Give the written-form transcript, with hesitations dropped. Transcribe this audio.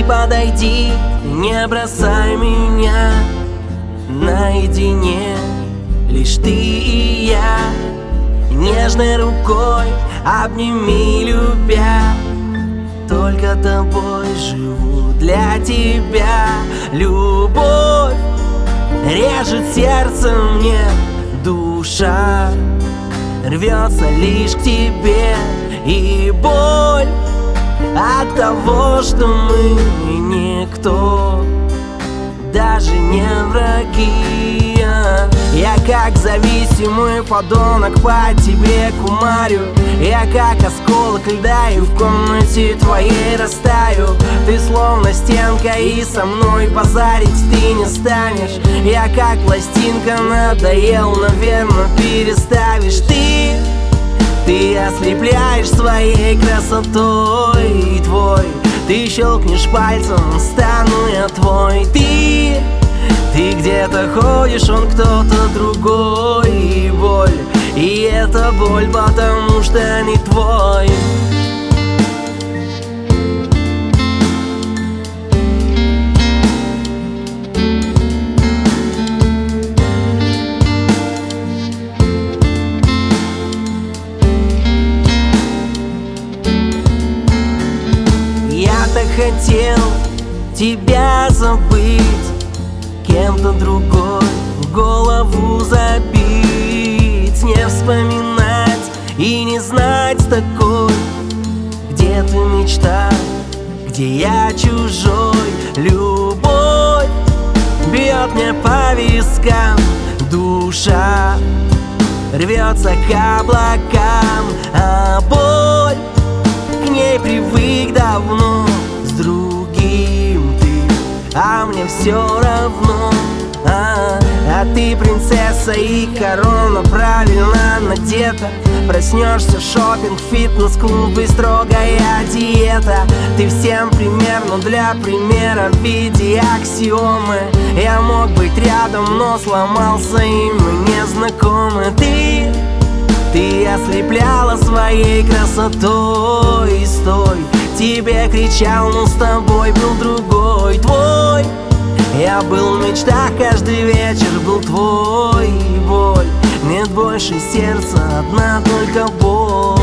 подойди, не бросай меня наедине, лишь ты и я. Нежной рукой обними, любя, только тобой живу для тебя. Любовь режет сердце мне, душа рвется лишь к тебе. И боль от того, что мы никто, даже не враги. Я как зависимый подонок по тебе кумарю. Я как осколок льда и в комнате твоей растаю. Ты словно стенка, и со мной базарить ты не станешь. Я как пластинка, надоел, наверное, переставишь. Ты ослепляешь своей красотой, ты щелкнешь пальцем, стану я твой. Ты где-то ходишь, он кто-то другой. И боль, и это боль, потому что не твой. Я-то хотел тебя забыть, кем-то другой голову забить, не вспоминать и не знать такой, где ты мечта, где я чужой. Любовь бьет мне по вискам, душа рвется к облакам, а боль к ней привык давно. С другим ты, а мне все равно. А ты принцесса и корона правильно надета. Проснешься, шопинг, фитнес-клуб и строгая диета. Ты всем пример, но для примера в виде аксиомы. Я мог быть рядом, но сломался, и мы не знакомы. Ты ослепляла своей красотой. Стой, тебе кричал, но с тобой был другой. Твой, я был в мечтах, каждый вечер был твой. Боль, нет больше сердца, одна только боль.